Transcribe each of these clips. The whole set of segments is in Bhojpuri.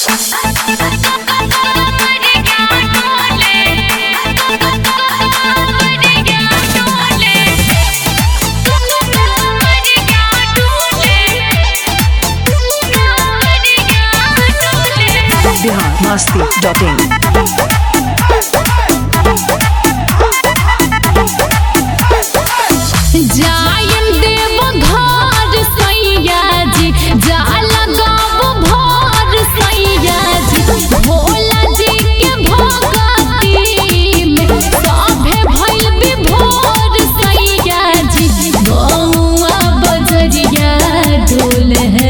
biharmasti.in जायन देव घर सैया जी जा लगाव भर सैया जी भोला जी के भगती में सभे भइल विभोर सैया जी गौआ बजरिया डोल है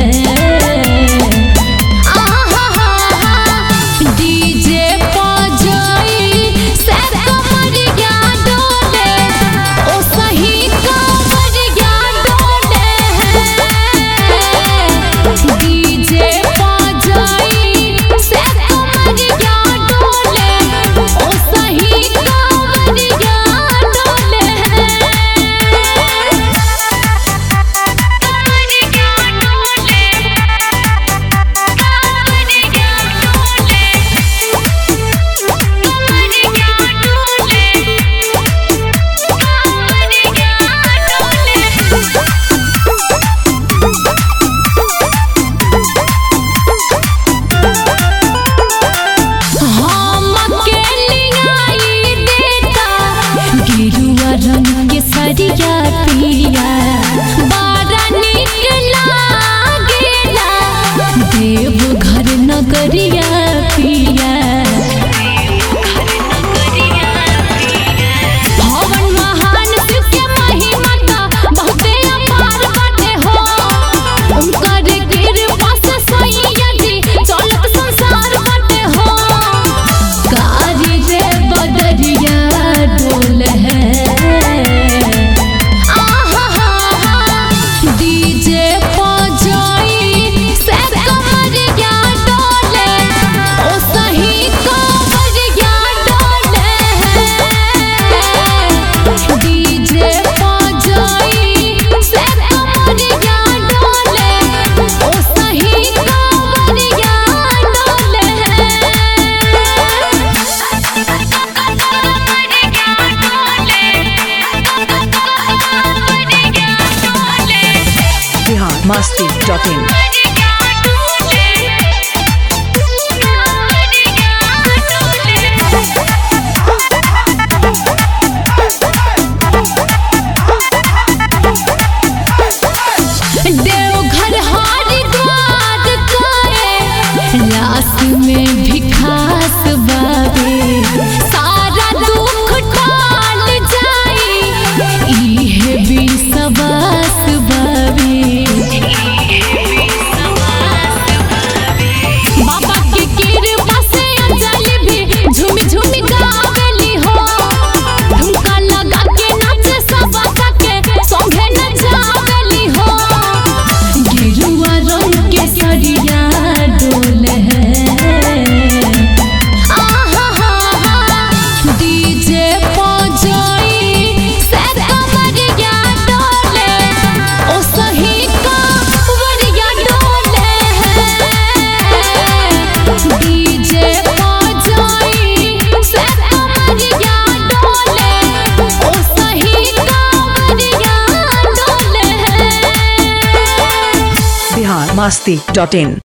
डीजे बजाई से कमरिया डोले ओ सही कमरिया डोले डीजे बजाई से कमरिया डोले ओ सही कमरिया डोले रंग के सरिया पिया बारा निक लागेला देव घर नगरिया पिया हवन महान शिव के महिमा का बहुते अपार बाटे हो उनकर कृपा से सैया जी चलत संसार बाटे हो कारी रे बदरिया डोल है डीजे बजाई से कमरिया डोले ओ सही कमरिया डोले डीजे बजाई से कमरिया डोले ओ सही कमरिया डोले biharmasti.in देवघर हरिद्वार करे लाश में भी खास बाबे सारा दुख टाल जाई इहे विश्वास बाबे बाबा के कृपा से अंजलि भी झूम झूम गावेली हो ठुमका लगा के नाचे सब के संगे नचावेली हो गिरुआ रंग के सरिया डोल है डीजे बजाई से कमरिया डोले ओ सही कमरिया डोले डीजे बजाई से कमरिया डोले ओ सही कमरिया डोले biharmasti.in